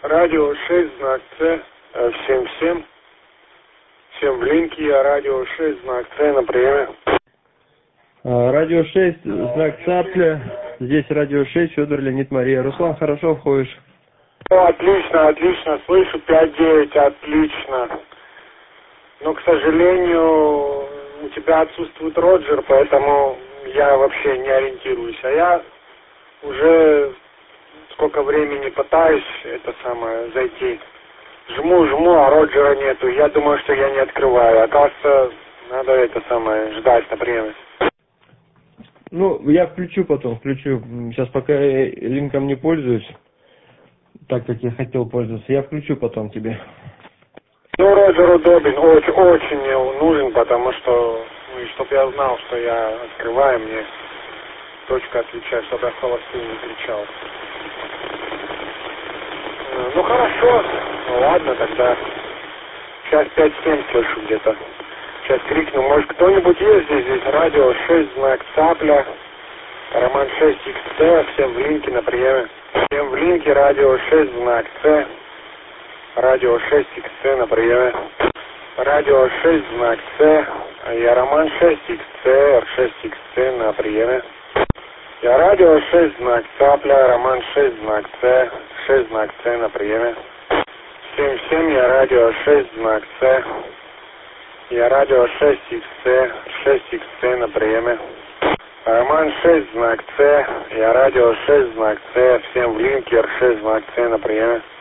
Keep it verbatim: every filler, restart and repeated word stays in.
Радио шесть, знак С, всем всем. Всем в линке, я радио шесть, знак С, на приеме. Радио шесть, знак Цапля. Здесь радио шесть, Федор, Леонид, Мария. Руслан, хорошо входишь? О, отлично, отлично, слышу пять девять, отлично. Но, к сожалению, у тебя отсутствует Роджер, поэтому я вообще не ориентируюсь. А я уже сколько времени пытаюсь это самое зайти. Жму, жму, а Роджера нету. Я думаю, что я не открываю. Оказывается, надо это самое ждать на приеме. Ну, я включу потом, включу. Сейчас пока я линком не пользуюсь, так как я хотел пользоваться. Я включу потом тебе. Ну, Роджер удобен, очень, очень мне нужен, потому что, ну, и чтоб я знал, что я открываю, мне точка отличает, чтобы я холостую не кричал. Ну, хорошо, ну, ладно, тогда. Сейчас пять-семь слышу где-то. Сейчас крикну, может, кто-нибудь есть здесь? Здесь радио шесть, знак Цапля, Роман шесть икс си, всем в линке на приеме. Всем в линке, радио шесть, знак С, радио шесть икс си на приеме. Радио шесть, знак С, я Роман шесть икс си, шесть икс си на приеме. Я радио шесть, знак Цапля, Роман шесть, знак С, шесть, знак С на приеме. семь семь, я радио шесть, знак С. Я радио шесть икс си, шесть икс си на приеме. Роман шесть, знак С. Я радио шесть, знак С. Всем в линке, шесть, знак С на приеме.